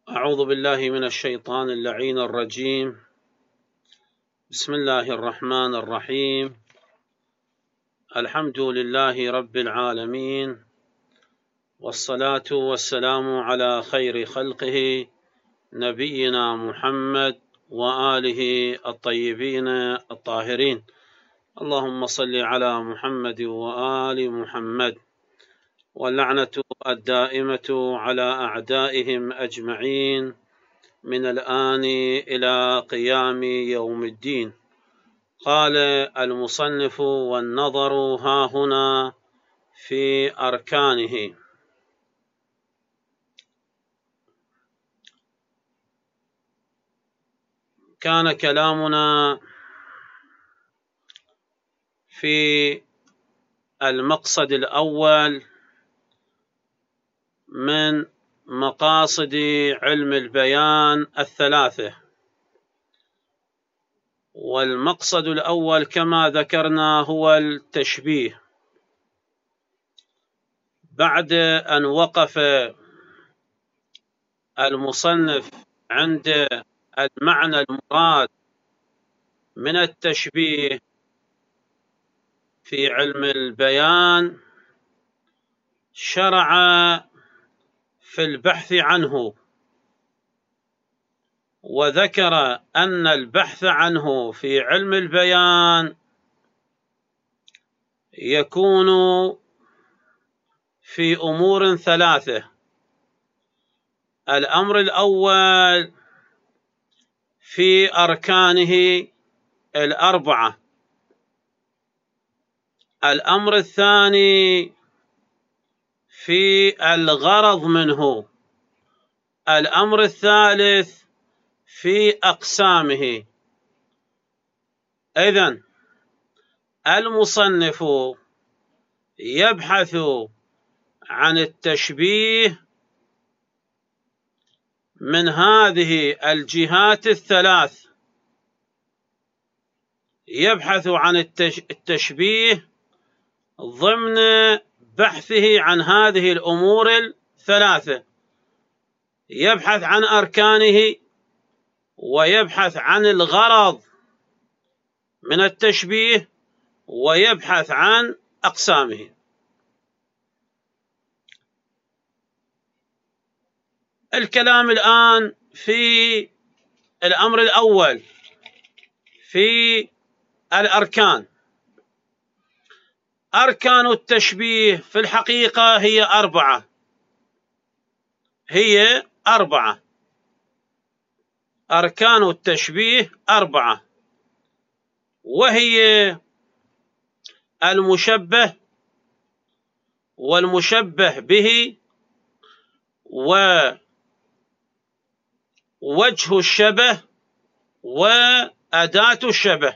أعوذ بالله من الشيطان اللعين الرجيم. بسم الله الرحمن الرحيم. الحمد لله رب العالمين، والصلاة والسلام على خير خلقه نبينا محمد وآله الطيبين الطاهرين. اللهم صل على محمد وآل محمد، واللعنة الدائمة على أعدائهم أجمعين من الآن إلى قيام يوم الدين. قال المصنف: والنظر ها هنا في أركانه. كان كلامنا في المقصد الأول من مقاصد علم البيان الثلاثة، والمقصد الأول كما ذكرنا هو التشبيه. بعد أن وقف المصنف عند المعنى المراد من التشبيه في علم البيان، شرع في البحث عنه، وذكر أن البحث عنه في علم البيان يكون في أمور ثلاثة. الأمر الأول في أركانه الأربعة، الأمر الثاني في الغرض منه، الأمر الثالث في أقسامه. إذن المصنف يبحث عن التشبيه من هذه الجهات الثلاث، يبحث عن التشبيه ضمن بحثه عن هذه الأمور الثلاثة. يبحث عن أركانه، ويبحث عن الغرض من التشبيه، ويبحث عن أقسامه. الكلام الآن في الأمر الأول في الأركان. أركان التشبيه في الحقيقة هي أربعة. أركان التشبيه أربعة، وهي المشبه، والمشبه به، ووجه الشبه، وأداة الشبه.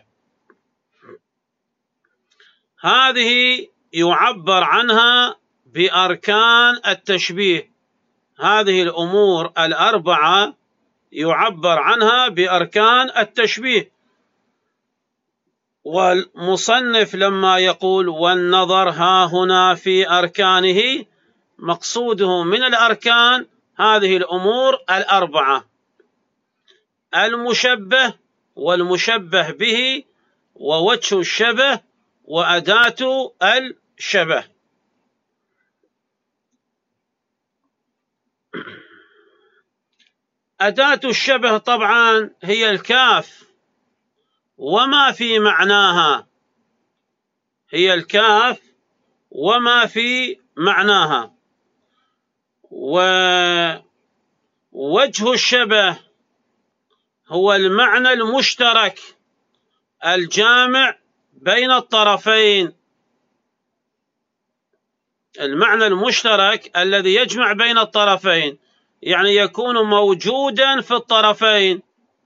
هذه يعبر عنها بأركان التشبيه. هذه الأمور الأربعة يعبر عنها بأركان التشبيه. والمصنف لما يقول والنظر ها هنا في أركانه، مقصوده من الأركان هذه الأمور الأربعة: المشبه، والمشبه به، ووجه الشبه، وأداة الشبه. أداة الشبه طبعا هي الكاف وما في معناها، هي الكاف وما في معناها. ووجه الشبه هو المعنى المشترك الجامع بين الطرفين، المعنى المشترك الذي يجمع بين الطرفين، يعني يكون موجودا في الطرفين،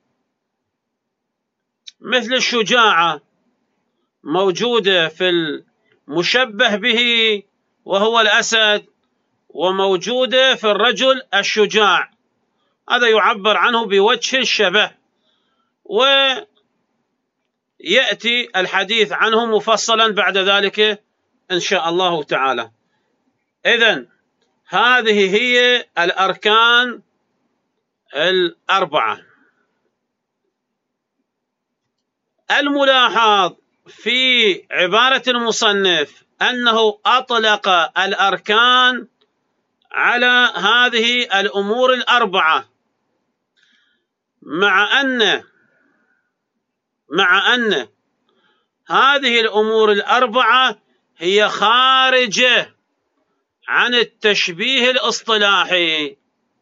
مثل الشجاعة موجودة في المشبه به وهو الأسد، وموجودة في الرجل الشجاع. هذا يعبر عنه بوجه الشبه، ويأتي الحديث عنه مفصلا بعد ذلك إن شاء الله تعالى. إذن هذه هي الأركان الأربعة. الملاحظ في عبارة المصنف أنه أطلق الأركان على هذه الأمور الأربعة، مع أن هذه الأمور الأربعة هي خارجة عن التشبيه الاصطلاحي،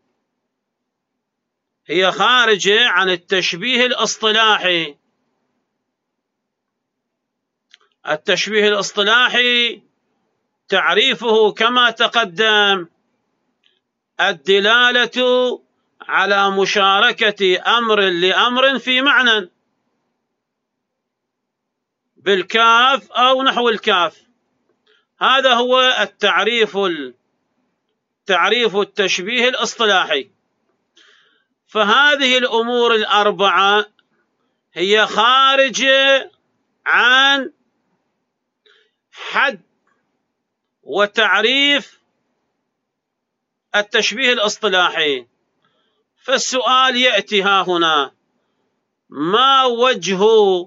هي خارجة عن التشبيه الاصطلاحي. التشبيه الاصطلاحي تعريفه كما تقدم: الدلالة على مشاركة أمر لأمر في معنى بالكاف أو نحو الكاف. هذا هو تعريف التشبيه الاصطلاحي. فهذه الأمور الأربعة هي خارجة عن حد وتعريف التشبيه الاصطلاحي. فالسؤال يأتي ها هنا: ما وجه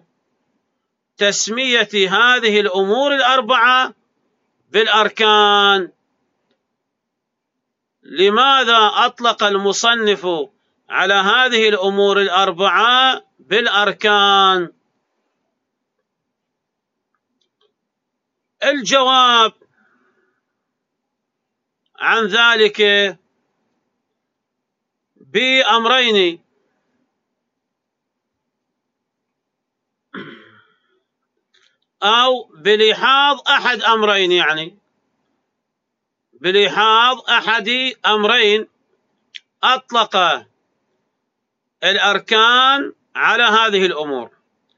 تسمية هذه الأمور الأربعة بالأركان؟ لماذا أطلق المصنف على هذه الأمور الأربعة بالأركان؟ الجواب عن ذلك بأمرين: أو بلحاظ أحد أمرين، يعني بلحاظ أحد أمرين أطلق الأركان على هذه الأمور.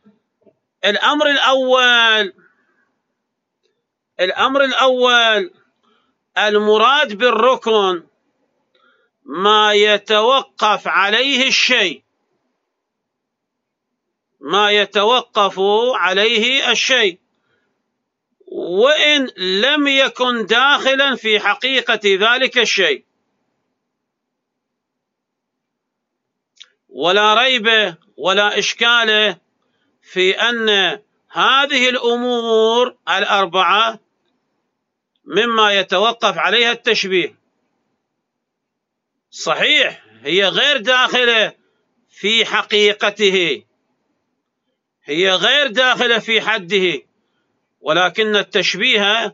الأمر الأول المراد بالركن ما يتوقف عليه الشيء، ما يتوقف عليه الشيء وإن لم يكن داخلا في حقيقة ذلك الشيء. ولا ريب ولا إشكال في أن هذه الأمور الأربعة مما يتوقف عليها التشبيه. صحيح هي غير داخلة في حقيقته، هي غير داخلة في حده، ولكن التشبيه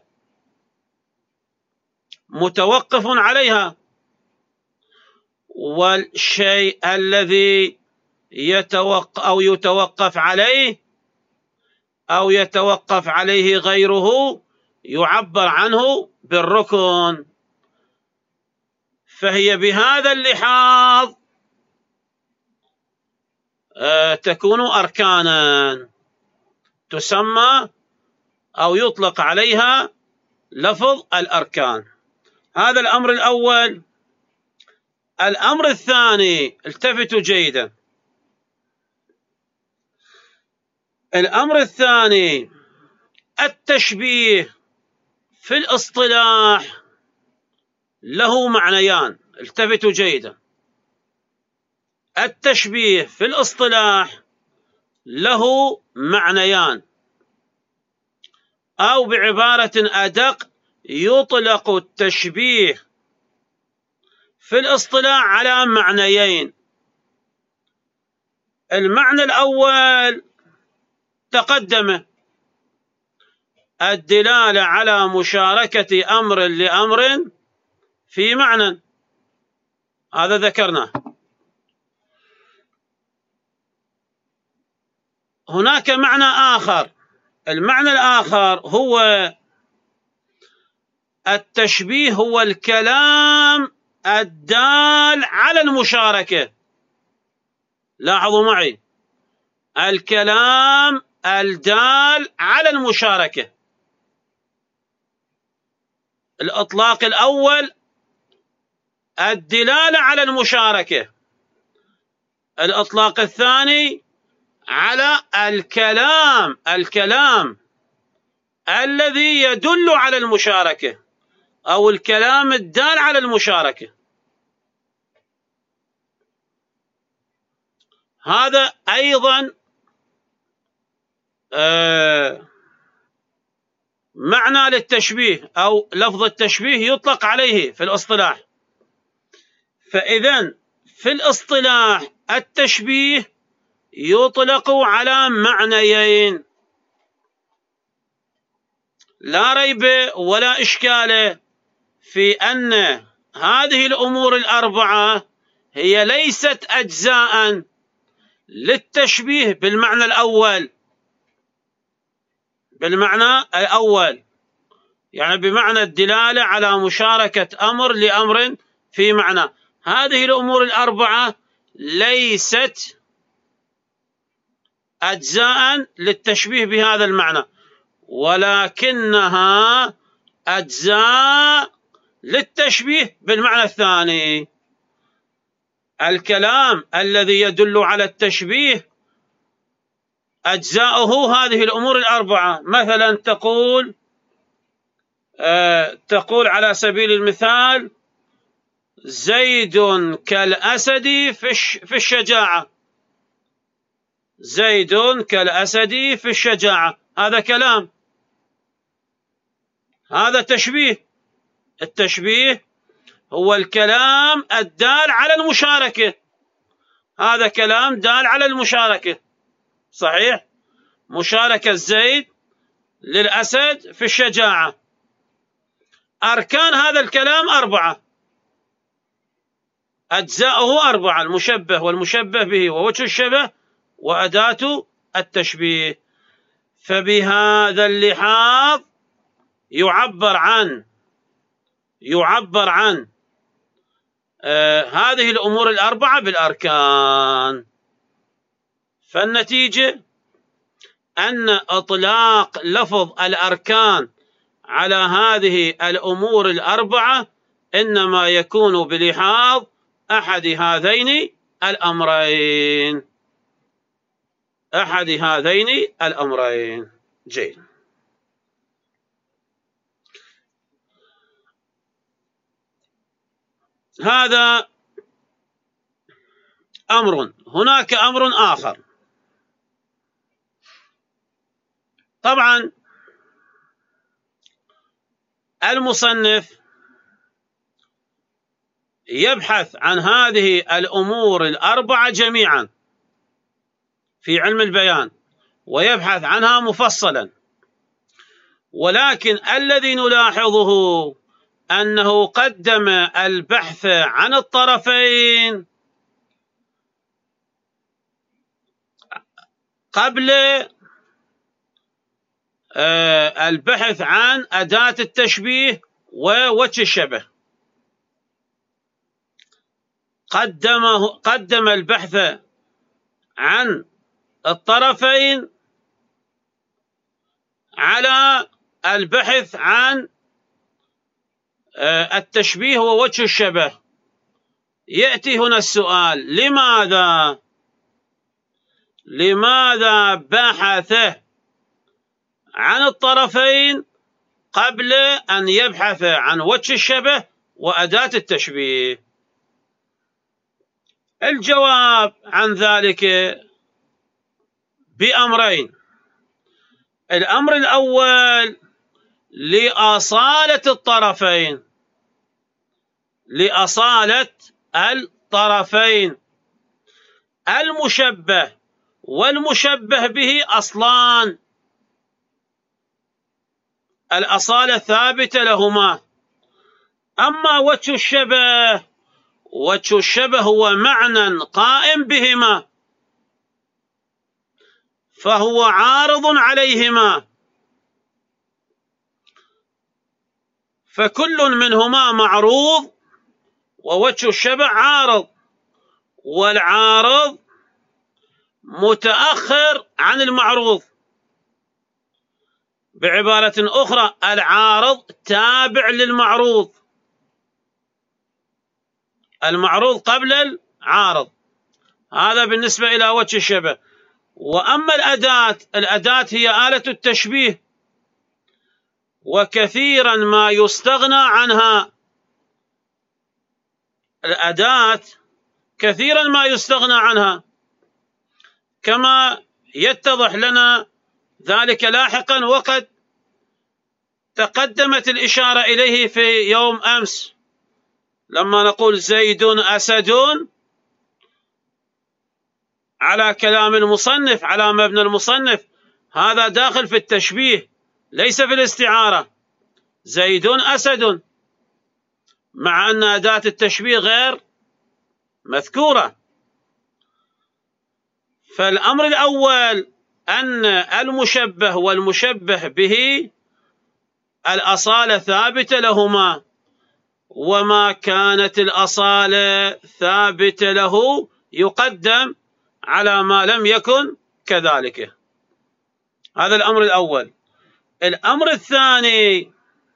متوقف عليها. والشيء الذي يتوقف عليه أو يتوقف عليه غيره يعبر عنه بالركن. فهي بهذا اللحاظ تكون أركانا، تسمى أو يطلق عليها لفظ الأركان. هذا الأمر الأول. الأمر الثاني، التفتوا جيدا، الأمر الثاني التشبيه في الاصطلاح له معنيان. التفتوا جيدا، التشبيه في الاصطلاح له معنيان، أو بعبارة أدق يطلق التشبيه في الاصطلاح على معنيين. المعنى الأول تقدم: الدلالة على مشاركة أمر لأمر في معنى، هذا ذكرناه. هناك معنى آخر، المعنى الآخر هو التشبيه هو الكلام الدال على المشاركة. لاحظوا معي، الكلام الدال على المشاركة. الإطلاق الأول الدلالة على المشاركة، الإطلاق الثاني على الكلام الذي يدل على المشاركة أو الكلام الدال على المشاركة. هذا أيضا معنى للتشبيه، أو لفظ التشبيه يطلق عليه في الاصطلاح. فإذن في الاصطلاح التشبيه يطلق على معنيين، لا ريب ولا إشكال في أن هذه الأمور الأربعة هي ليست أجزاء للتشبيه بالمعنى الأول، يعني بمعنى الدلالة على مشاركة أمر لأمر في معنى. هذه الأمور الأربعة ليست أجزاء للتشبيه بهذا المعنى، ولكنها أجزاء للتشبيه بالمعنى الثاني. الكلام الذي يدل على التشبيه أجزاؤه هذه الأمور الأربعة. مثلا تقول على سبيل المثال: زيد كالأسد في الشجاعة. زيد كالأسد في الشجاعة، هذا كلام، هذا تشبيه. التشبيه هو الكلام الدال على المشاركة، هذا كلام دال على المشاركة، صحيح؟ مشاركة زيد للأسد في الشجاعة. أركان هذا الكلام 4، أجزاؤه 4: المشبه والمشبه به ووجه الشبه وأداة التشبيه. فبهذا اللحاظ يعبر عن هذه الأمور الأربعة بالأركان. فالنتيجة أن إطلاق لفظ الأركان على هذه الأمور الأربعة إنما يكون بلحاظ أحد هذين الأمرين. جيد. هذا أمر. هناك أمر آخر. طبعا المصنف يبحث عن هذه الأمور الأربعة جميعا في علم البيان، ويبحث عنها مفصلا، ولكن الذي نلاحظه أنه قدم البحث عن الطرفين قبل البحث عن أداة التشبيه ووجه الشبه. قدم البحث عن الطرفين على البحث عن التشبيه ووجه الشبه. يأتي هنا السؤال: لماذا بحث عن الطرفين قبل أن يبحث عن وجه الشبه وأداة التشبيه؟ الجواب عن ذلك بأمرين. الأمر الأول لأصالة الطرفين. المشبه والمشبه به أصلان، الأصالة ثابتة لهما. أما وجه الشبه هو معنى قائم بهما، فهو عارض عليهما، فكل منهما معروض، ووجه الشبه عارض، والعارض متأخر عن المعروض. بعبارة أخرى، العارض تابع للمعروض، المعروض قبل العارض. هذا بالنسبة إلى وجه الشبه. وأما الأداة هي آلة التشبيه، وكثيرا ما يستغنى عنها. الأداة كثيرا ما يستغنى عنها، كما يتضح لنا ذلك لاحقا، وقد تقدمت الإشارة إليه في يوم أمس لما نقول زيد أسد على كلام المصنف، على مبنى المصنف، هذا داخل في التشبيه ليس في الاستعارة. زيد أسد، مع أن أداة التشبيه غير مذكورة. فالأمر الأول أن المشبه والمشبه به الأصالة ثابتة لهما، وما كانت الأصالة ثابتة له يقدم على ما لم يكن كذلك. هذا الأمر الأول. الأمر الثاني،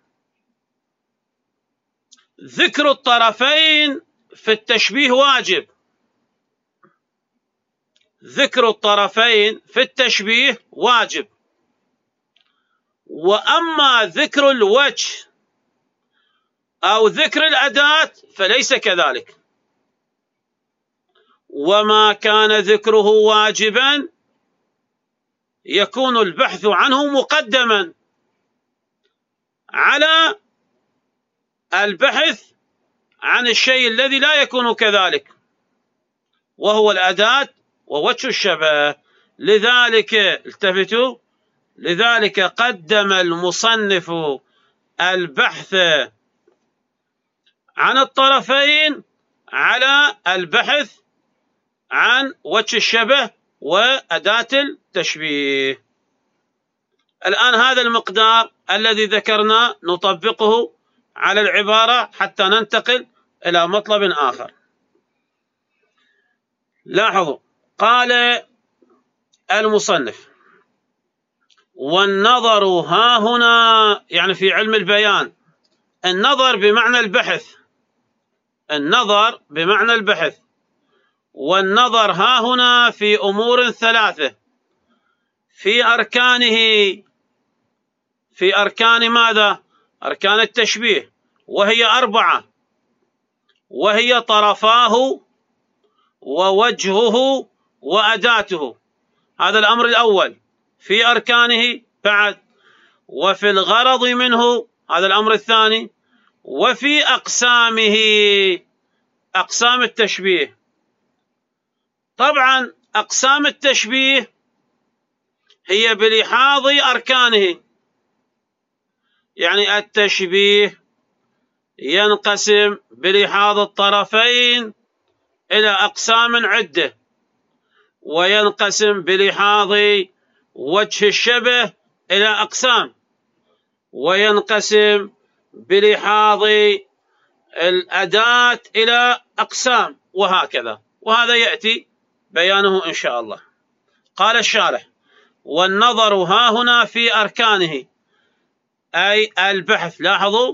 ذكر الطرفين في التشبيه واجب. ذكر الطرفين في التشبيه واجب، وأما ذكر الوجه أو ذكر الأداة فليس كذلك. وما كان ذكره واجبا يكون البحث عنه مقدما على البحث عن الشيء الذي لا يكون كذلك، وهو الأداة ووجه الشبه. لذلك التفتوا، لذلك قدم المصنف البحث عن الطرفين على البحث عن وجه الشبه وأداة التشبيه. الآن هذا المقدار الذي ذكرنا نطبقه على العبارة حتى ننتقل إلى مطلب آخر. لاحظوا، قال المصنف: والنظر ها هنا، يعني في علم البيان، النظر بمعنى البحث، النظر بمعنى البحث. والنظر ها هنا في أمور ثلاثة، في أركانه، في أركان ماذا؟ أركان التشبيه، وهي 4، وهي طرفاه ووجهه وأداته. هذا الأمر الأول في أركانه. بعد وفي الغرض منه، هذا الأمر الثاني. وفي أقسامه، أقسام التشبيه. طبعا أقسام التشبيه هي بلحاظ أركانه، يعني التشبيه ينقسم بلحاظ الطرفين إلى أقسام عدة، وينقسم بلحاظ وجه الشبه إلى أقسام، وينقسم بلحاظ الأداة إلى أقسام، وهكذا، وهذا يأتي بيانه إن شاء الله. قال الشارح: والنظر ها هنا في أركانه، أي البحث. لاحظوا،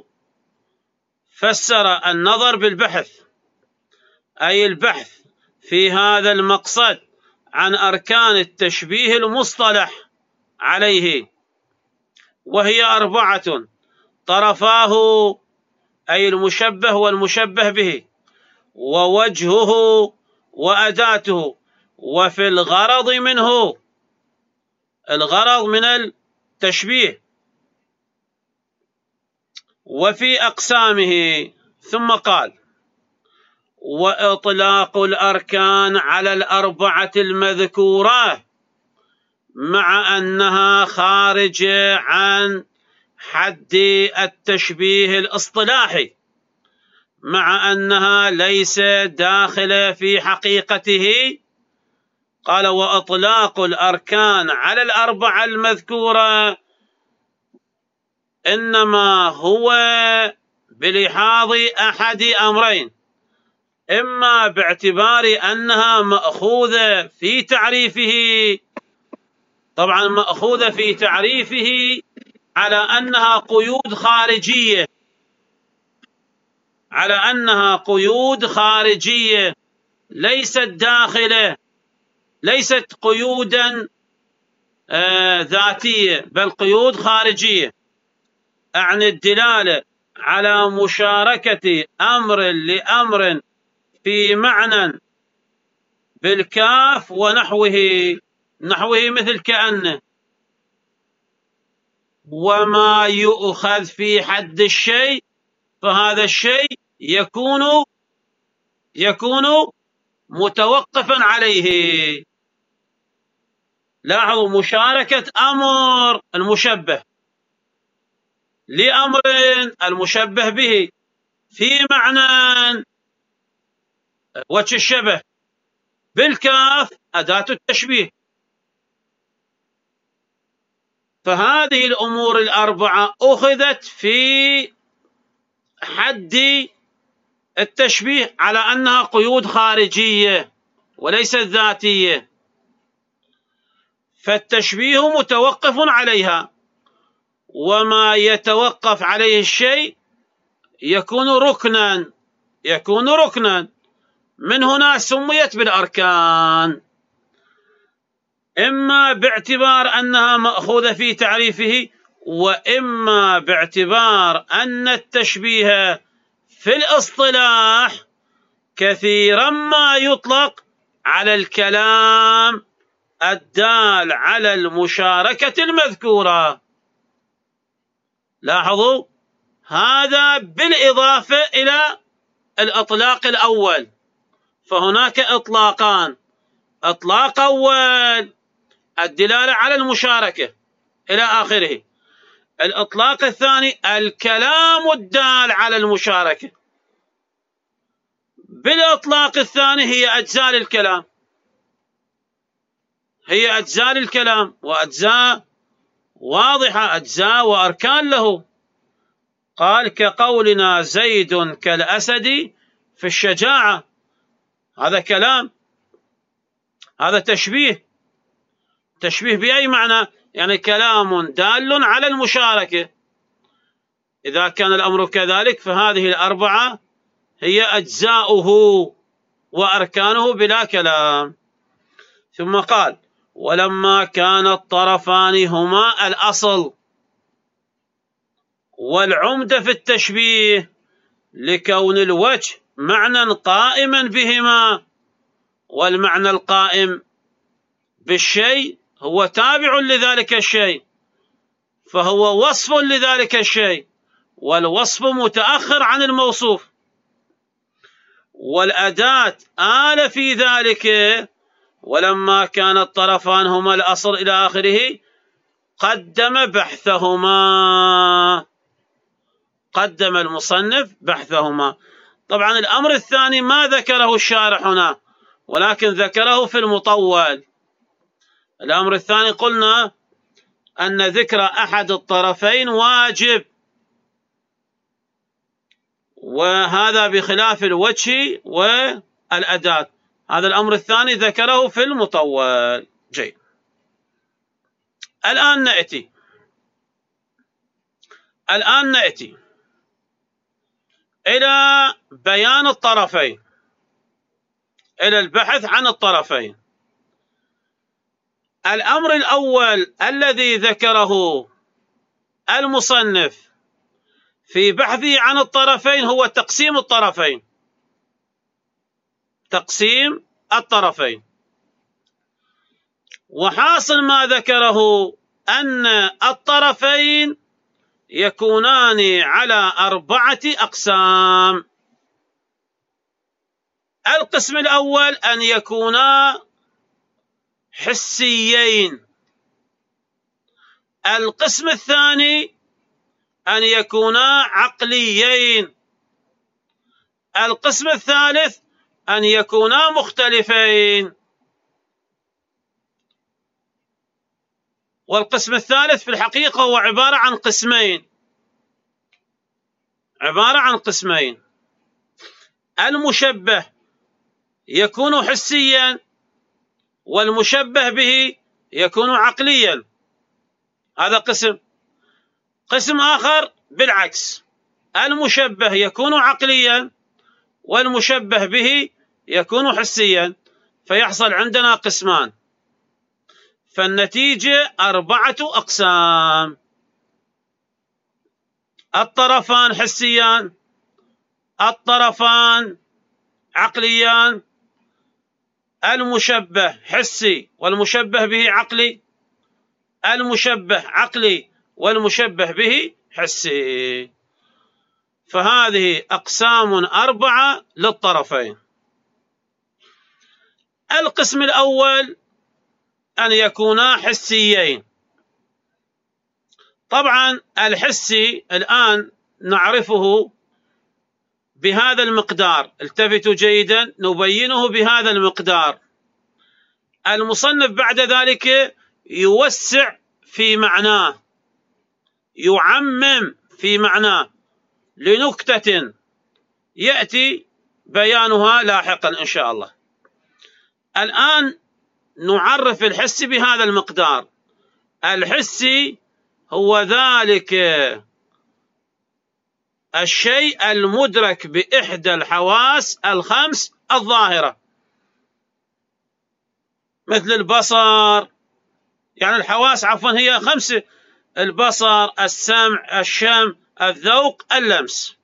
فسر النظر بالبحث، أي البحث في هذا المقصد عن أركان التشبيه المصطلح عليه، وهي 4: طرفاه أي المشبه والمشبه به، ووجهه وأداته، وفي الغرض منه، الغرض من التشبيه، وفي أقسامه. ثم قال: وإطلاق الأركان على 4 المذكورة مع أنها خارجة عن حد التشبيه الاصطلاحي، مع أنها ليس داخلة في حقيقته. قال: وإطلاق الأركان على 4 المذكورة إنما هو بلحاظ أحد أمرين: إما باعتبار أنها مأخوذة في تعريفه، طبعا مأخوذة في تعريفه على أنها قيود خارجية، على أنها قيود خارجية ليست داخلة، ليست قيودا ذاتية، بل قيود خارجية. أعني الدلالة على مشاركة أمر لأمر في معنى بالكاف ونحوه، نحوه مثل كأنه. وما يؤخذ في حد الشيء فهذا الشيء يكون متوقفا عليه. لاحظوا مشاركة أمر المشبه لأمر المشبه به في معنى وجه الشبه بالكاف أداة التشبيه. فهذه الأمور الأربعة أخذت في حد التشبيه على أنها قيود خارجية وليست ذاتية، فالتشبيه متوقف عليها، وما يتوقف عليه الشيء يكون ركنا. من هنا سميت بالأركان، إما باعتبار أنها مأخوذة في تعريفه، وإما باعتبار أن التشبيه في الاصطلاح كثيرا ما يطلق على الكلام الدال على المشاركة المذكورة. لاحظوا هذا بالإضافة إلى الإطلاق الأول، فهناك إطلاقان: إطلاق أول الدلالة على المشاركة إلى آخره، الإطلاق الثاني الكلام الدال على المشاركة. بالإطلاق الثاني هي أجزاء الكلام وأجزاء واضحة، أجزاء وأركان له. قال كقولنا زيد كالأسد في الشجاعة، هذا كلام، هذا تشبيه بأي معنى؟ يعني كلام دال على المشاركة. إذا كان الأمر كذلك فهذه الأربعة هي أجزاؤه وأركانه بلا كلام. ثم قال ولما كان الطرفان هما الأصل والعمدة في التشبيه لكون الوجه معنى قائما بهما، والمعنى القائم بالشيء هو تابع لذلك الشيء، فهو وصف لذلك الشيء، والوصف متأخر عن الموصوف، والأداة آل في ذلك. ولما كان الطرفان هما الأصل إلى آخره قدم المصنف بحثهما. طبعا الأمر الثاني ما ذكره الشارح هنا، ولكن ذكره في المطول. الأمر الثاني قلنا أن ذكر أحد الطرفين واجب، وهذا بخلاف الوجه والأداة. هذا الأمر الثاني ذكره في المطول. جيد. الآن نأتي إلى بيان الطرفين، إلى البحث عن الطرفين. الأمر الأول الذي ذكره المصنف في بحثه عن الطرفين هو تقسيم الطرفين. وحاصل ما ذكره أن الطرفين يكونان على 4 أقسام. القسم الأول أن يكونا حسيين، القسم الثاني أن يكونا عقليين، القسم الثالث أن يكونا مختلفين، والقسم الثالث في الحقيقة هو عبارة عن قسمين. المشبه يكون حسيا، والمشبه به يكون عقليا. هذا قسم آخر بالعكس، المشبه يكون عقليا والمشبه به يكون حسيا، فيحصل عندنا قسمان. فالنتيجة 4 أقسام: الطرفان حسيان، الطرفان عقليان، المشبه حسي والمشبه به عقلي، المشبه عقلي والمشبه به حسي. فهذه أقسام 4 للطرفين. القسم الأول أن يكونا حسيين. طبعا الحسي الآن نعرفه بهذا المقدار، التفتوا جيدا، نبينه بهذا المقدار. المصنف بعد ذلك يوسع في معناه، يعمم في معناه لنكتة يأتي بيانها لاحقا إن شاء الله. الآن نعرف الحسي بهذا المقدار. الحسي هو ذلك الشيء المدرك بإحدى الحواس الخمس الظاهرة، مثل البصر، يعني الحواس عفوا هي 5: البصر، السمع، الشم، الذوق، اللمس.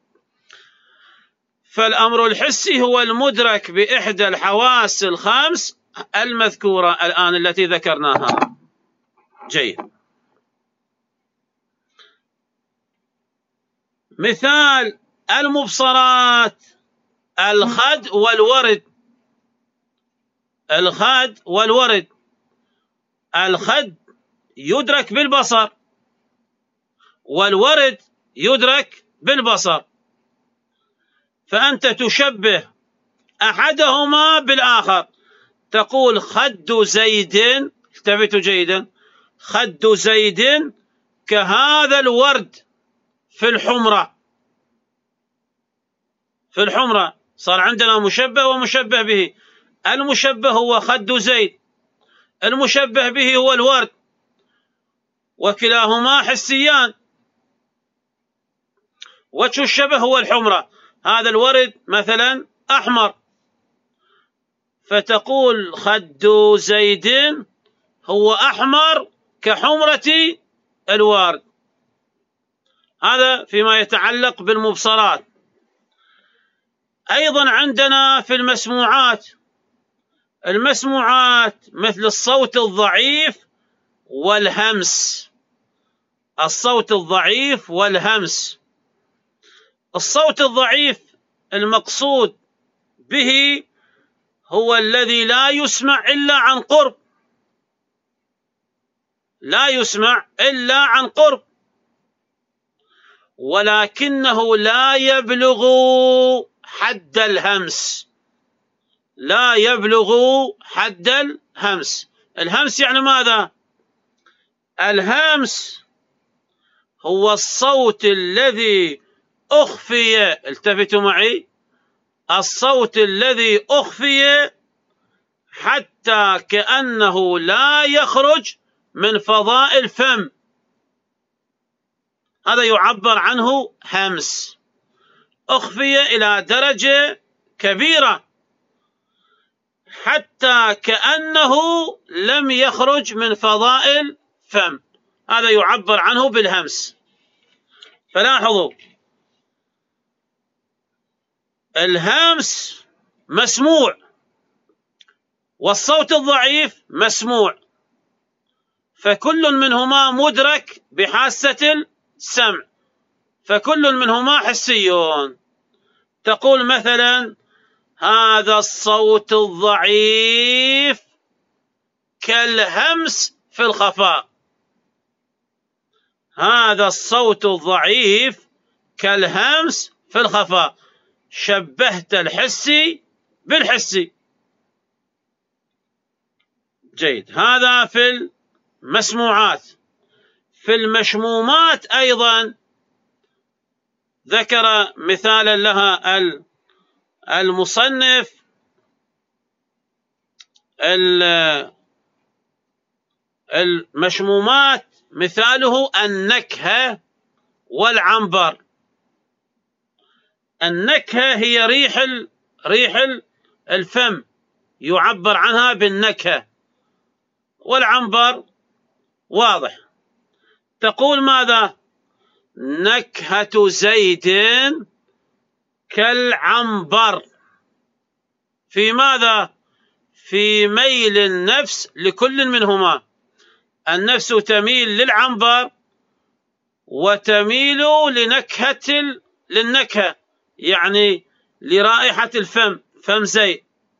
فالأمر الحسي هو المدرك بإحدى الحواس الخمس المذكورة الآن التي ذكرناها. جيد. مثال المبصرات: الخد والورد. الخد والورد. الخد يدرك بالبصر، والورد يدرك بالبصر، فأنت تشبه أحدهما بالآخر، تقول خد زيد، التفتوا جيدا، خد زيد كهذا الورد في الحمرة. في الحمرة صار عندنا مشبه ومشبه به. المشبه هو خد زيد، المشبه به هو الورد، وكلاهما حسيان. وجه الشبه هو الحمرة، هذا الورد مثلا أحمر، فتقول خد زيد هو أحمر كحمرة الورد. هذا فيما يتعلق بالمبصرات. أيضا عندنا في المسموعات، المسموعات مثل الصوت الضعيف والهمس. الصوت الضعيف والهمس. الصوت الضعيف المقصود به هو الذي لا يسمع إلا عن قرب، لا يسمع إلا عن قرب، ولكنه لا يبلغ حد الهمس، لا يبلغ حد الهمس. الهمس يعني ماذا؟ الهمس هو الصوت الذي أخفي، التفتوا معي، الصوت الذي أخفي حتى كأنه لا يخرج من فضاء الفم، هذا يعبر عنه همس. أخفي إلى درجة كبيرة حتى كأنه لم يخرج من فضاء الفم، هذا يعبر عنه بالهمس. فلاحظوا الهمس مسموع والصوت الضعيف مسموع، فكل منهما مدرك بحاسة السمع، فكل منهما حسيون. تقول مثلا هذا الصوت الضعيف كالهمس في الخفاء، هذا الصوت الضعيف كالهمس في الخفاء، شبهت الحسي بالحسي. جيد. هذا في المسموعات. في المشمومات أيضا ذكر مثالا لها المصنف، المشمومات مثاله النكهة والعنبر. النكهة هي ريح الفم، يعبر عنها بالنكهة، والعنبر واضح. تقول ماذا؟ نكهة زيد كالعنبر. في ماذا؟ في ميل النفس لكل منهما. النفس تميل للعنبر وتميل للنكهة، يعني لرائحة الفم، فم زيت.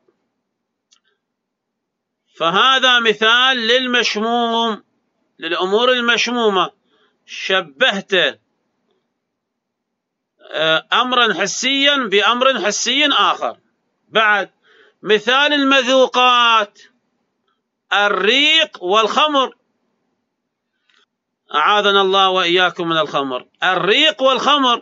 فهذا مثال للمشموم، للأمور المشمومة، شبهت أمرا حسيا بأمر حسي آخر. بعد مثال المذوقات، الريق والخمر، أعاذنا الله وإياكم من الخمر. الريق والخمر،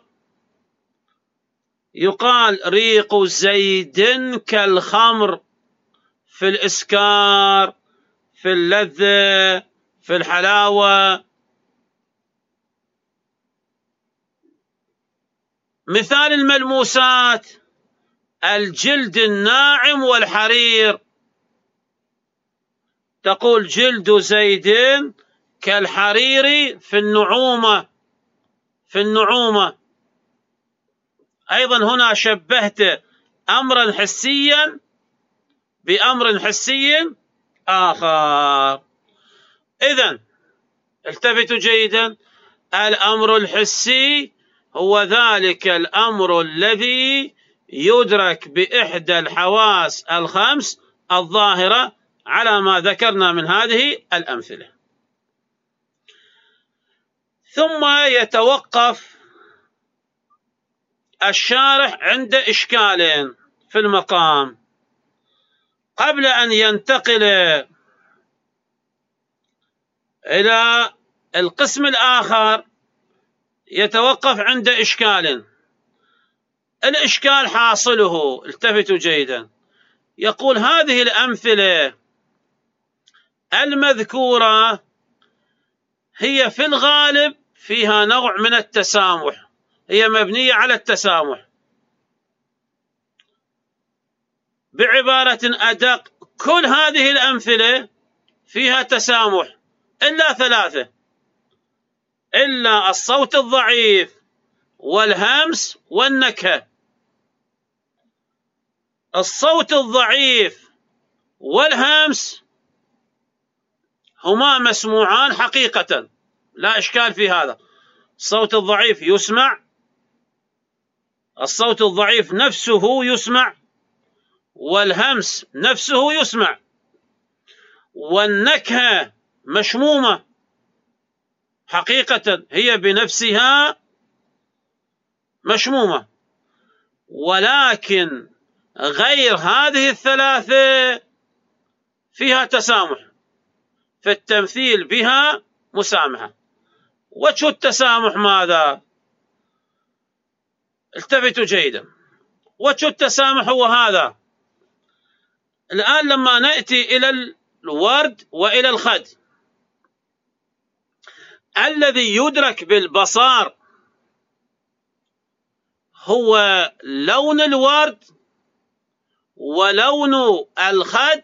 يقال ريق زيد كالخمر في الإسكار، في اللذة، في الحلاوة. مثال الملموسات، الجلد الناعم والحرير، تقول جلد زيد كالحرير في النعومة. أيضا هنا شبهت أمرا حسيا بأمر حسي آخر. إذن التفتوا جيدا، الأمر الحسي هو ذلك الأمر الذي يدرك بإحدى الحواس الخمس الظاهرة على ما ذكرنا من هذه الأمثلة. ثم يتوقف الشارح عند إشكال في المقام قبل أن ينتقل إلى القسم الآخر. يتوقف عند إشكال، الإشكال حاصله، التفتوا جيدا، يقول هذه الأمثلة المذكورة هي في الغالب فيها نوع من التسامح، هي مبنية على التسامح. بعبارة أدق، كل هذه الأمثلة فيها تسامح إلا ثلاثة، إلا الصوت الضعيف والهمس والنكهة. الصوت الضعيف والهمس هما مسموعان حقيقة، لا إشكال في هذا. الصوت الضعيف يسمع، الصوت الضعيف نفسه يسمع، والهمس نفسه يسمع، والنكهة مشمومة حقيقة، هي بنفسها مشمومة. ولكن غير هذه الثلاثة فيها تسامح، في التمثيل بها مسامحة. وجه التسامح ماذا؟ التفتوا جيدا، وجه التسامح هو هذا. الآن لما نأتي إلى الورد وإلى الخد، الذي يدرك بالبصار هو لون الورد ولون الخد،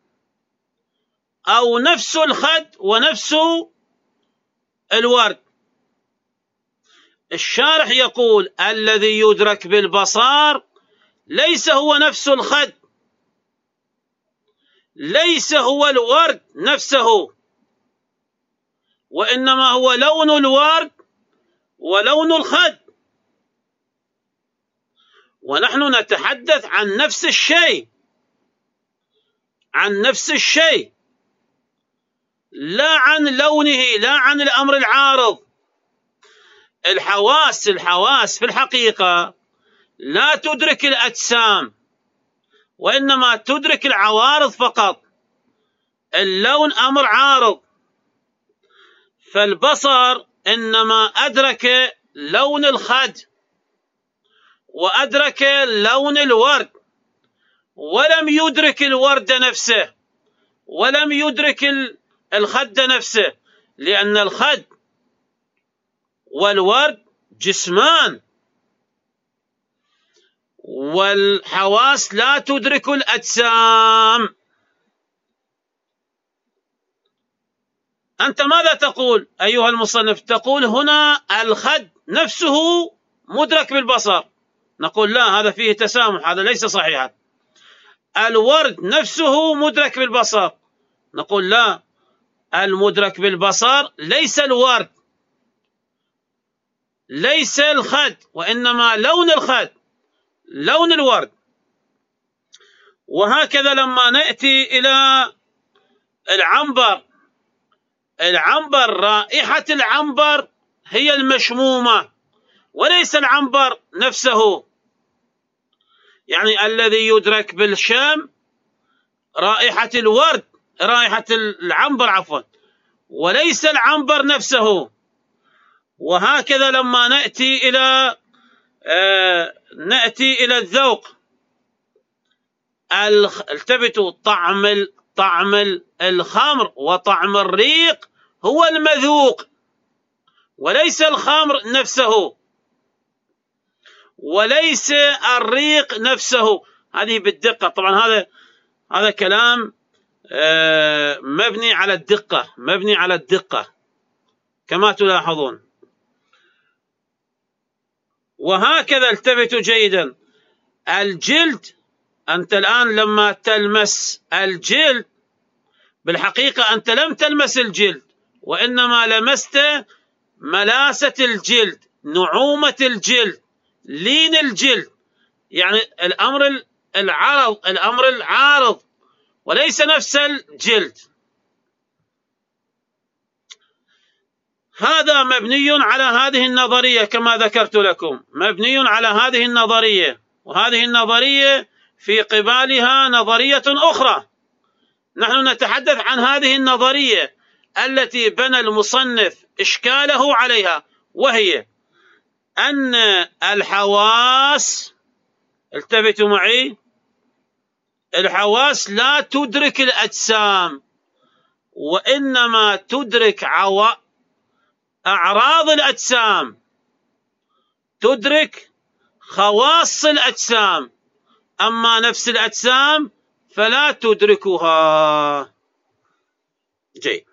أو نفس الخد ونفس الورد. الشارح يقول الذي يدرك بالبصار ليس هو نفس الخد، ليس هو الورد نفسه، وإنما هو لون الورد ولون الخد. ونحن نتحدث عن نفس الشيء، عن نفس الشيء، لا عن لونه، لا عن الأمر العارض. الحواس في الحقيقة لا تدرك الأجسام، وإنما تدرك العوارض فقط. اللون أمر عارض، فالبصر إنما أدرك لون الخد وأدرك لون الورد، ولم يدرك الورد نفسه، ولم يدرك الخد نفسه، لأن الخد والورد جسمان، والحواس لا تدرك الأجسام. أنت ماذا تقول أيها المصنف؟ تقول هنا الخد نفسه مدرك بالبصر. نقول لا، هذا فيه تسامح، هذا ليس صحيحا. الورد نفسه مدرك بالبصر؟ نقول لا، المدرك بالبصر ليس الورد، ليس الخد، وإنما لون الخد، لون الورد. وهكذا لما نأتي إلى العنبر، العنبر رائحة العنبر هي المشمومة وليس العنبر نفسه. يعني الذي يدرك بالشم رائحة الورد، رائحة العنبر عفوا، وليس العنبر نفسه. وهكذا لما نأتي إلى الذوق، التفتوا، طعم الخمر وطعم الريق هو المذوق وليس الخمر نفسه وليس الريق نفسه. هذه بالدقة. طبعا هذا كلام مبني على الدقة، مبني على الدقة كما تلاحظون. وهكذا التفتوا جيدا، الجلد، أنت الآن لما تلمس الجلد بالحقيقة أنت لم تلمس الجلد، وإنما لمست ملاسة الجلد، نعومة الجلد، لين الجلد، يعني الأمر العارض وليس نفس الجلد. هذا مبني على هذه النظرية كما ذكرت لكم، مبني على هذه النظرية. وهذه النظرية في قبالها نظرية أخرى، نحن نتحدث عن هذه النظرية التي بنى المصنف إشكاله عليها، وهي أن الحواس، التفتوا معي، الحواس لا تدرك الأجسام، وإنما تدرك أعراض الأجسام، تدرك خواص الأجسام، أما نفس الأجسام فلا تدركها. جيد.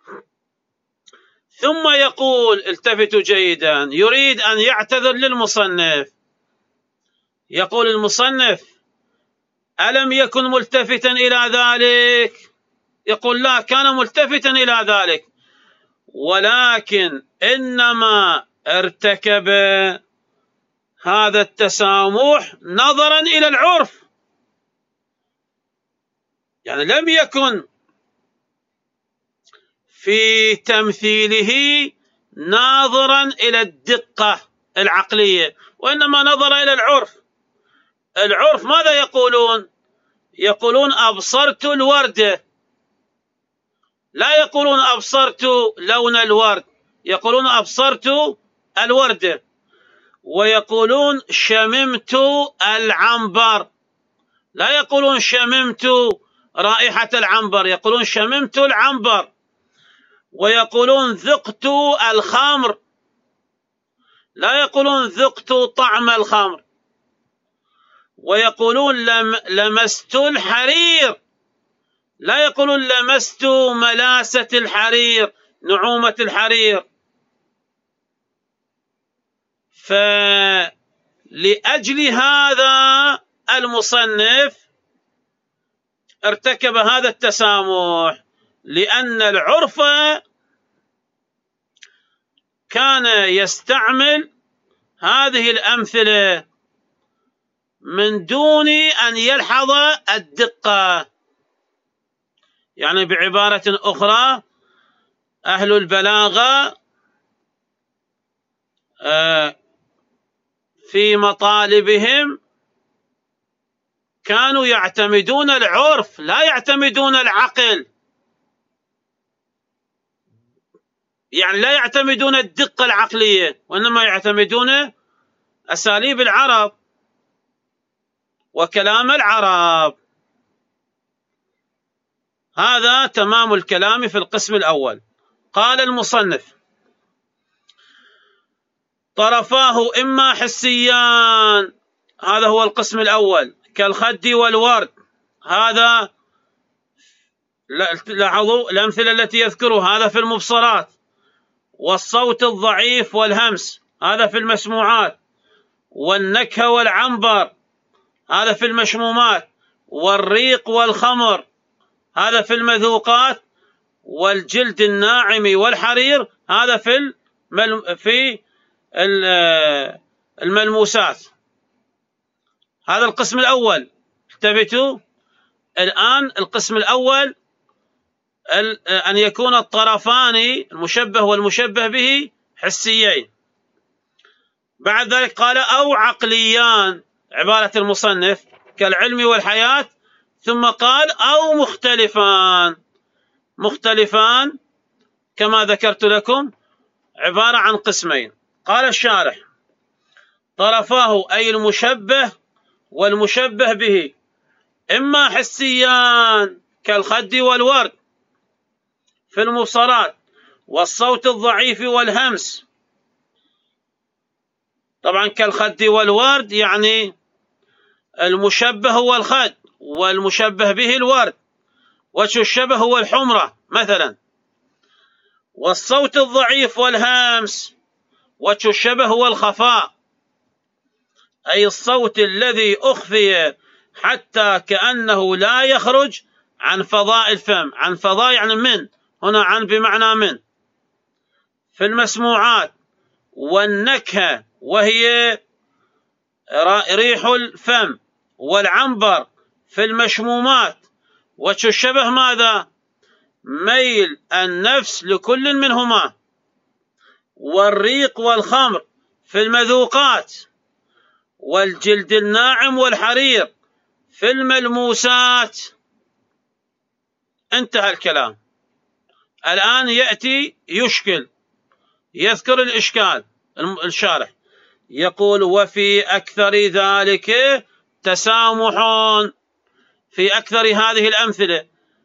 ثم يقول، التفتوا جيدا، يريد أن يعتذر للمصنف. يقول المصنف: ألم يكن ملتفتا إلى ذلك؟ يقول لا، كان ملتفتا إلى ذلك، ولكن إنما ارتكب هذا التسامح نظرا إلى العرف، يعني لم يكن في تمثيله ناظرا إلى الدقة العقلية، وإنما نظر إلى العرف. العرف ماذا يقولون؟ يقولون أبصرت الوردة، لا يقولون أبصرت لون الورد، يقولون أبصرت الوردة. ويقولون شممت العنبر، لا يقولون شممت رائحة العنبر، يقولون شممت العنبر. ويقولون ذقت الخمر، لا يقولون ذقت طعم الخمر. ويقولون لمست الحرير، لا يقولون لمست ملاسة الحرير، نعومة الحرير. فلأجل هذا المصنف ارتكب هذا التسامح، لأن العرف كان يستعمل هذه الأمثلة من دون أن يلحظ الدقة. يعني بعبارة أخرى، أهل البلاغة في مطالبهم كانوا يعتمدون العرف، لا يعتمدون العقل، يعني لا يعتمدون الدقة العقلية، وإنما يعتمدون أساليب العرب وكلام العرب. هذا تمام الكلام في القسم الأول. قال المصنف: طرفاه إما حسيان، هذا هو القسم الأول، كالخد والورد. هذا لاحظوا الأمثلة التي يذكرها، هذا في المبصرات. والصوت الضعيف والهمس، هذا في المسموعات. والنكهة والعنبر، هذا في المشمومات. والريق والخمر هذا في المذوقات، والجلد الناعم والحرير هذا في الملموسات. هذا القسم الأول. التفتوا الآن، القسم الأول أن يكون الطرفان المشبه والمشبه به حسيين. بعد ذلك قال أو عقليان، عبارة المصنف كالعلم والحياة، ثم قال أو مختلفان. مختلفان كما ذكرت لكم عبارة عن قسمين. قال الشارح طرفاه أي المشبه والمشبه به إما حسيان كالخد والورد في المبصرات والصوت الضعيف والهمس. طبعا كالخد والورد يعني المشبه هو الخد والمشبه به الورد، وجه الشبه هو الحمرة مثلا. والصوت الضعيف والهامس وجه الشبه هو الخفاء، أي الصوت الذي أخفي حتى كأنه لا يخرج عن فضاء الفم. عن فضاء يعني من، هنا عن بمعنى من. في المسموعات. والنكهة وهي ريح الفم. والعنبر في المشمومات. وجه الشبه ماذا؟ ميل النفس لكل منهما. والريق والخمر في المذوقات. والجلد الناعم والحرير في الملموسات. انتهى الكلام. الآن يأتي يشكل، يذكر الإشكال. الشارح يقول وفي أكثر ذلك تسامح. في أكثر هذه الأمثلة،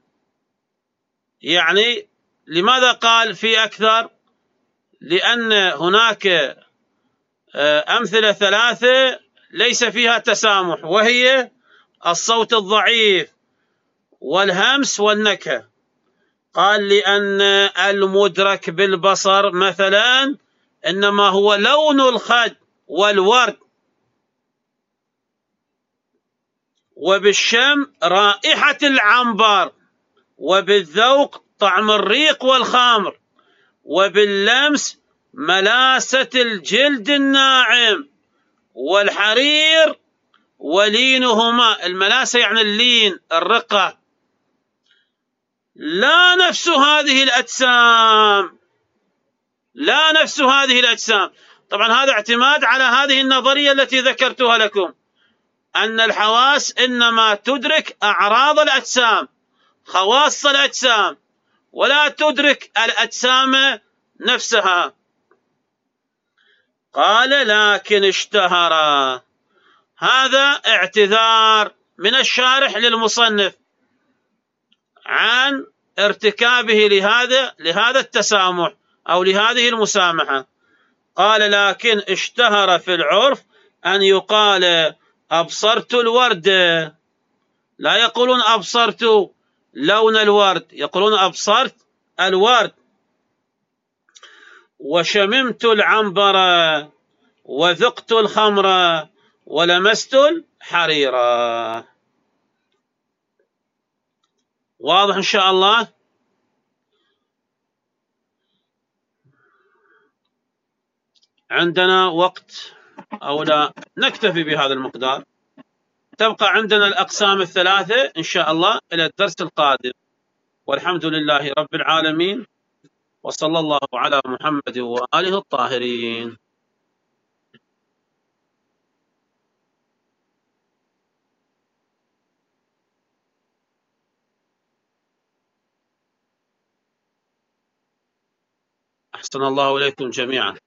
يعني لماذا قال في أكثر؟ لأن هناك أمثلة ثلاثة ليس فيها تسامح، وهي الصوت الضعيف والهمس والنكهة. قال لأن المدرك بالبصر مثلا إنما هو لون الخد والورد، وبالشم رائحة العنبر، وبالذوق طعم الريق والخمر، وباللمس ملاسة الجلد الناعم والحرير ولينهما. الملاسة يعني اللين، الرقة. لا نفس هذه الأجسام. لا نفس هذه الأجسام. طبعا هذا اعتماد على هذه النظرية التي ذكرتها لكم، أن الحواس إنما تدرك أعراض الأجسام، خواص الأجسام، ولا تدرك الأجسام نفسها. قال لكن اشتهر. هذا اعتذار من الشارح للمصنف عن ارتكابه لهذا التسامح أو لهذه المسامحة. قال لكن اشتهر في العرف أن يقال أبصرت الورد. لا يقولون أبصرت لون الورد، يقولون أبصرت الورد. وشممت العنبر وذقت الخمر ولمست الحرير. واضح إن شاء الله؟ عندنا وقت أو لا نكتفي بهذا المقدار؟ تبقى عندنا الأقسام الثلاثة إن شاء الله إلى الدرس القادم، والحمد لله رب العالمين، وصلى الله على محمد وآله الطاهرين. أحسن الله إليكم جميعا.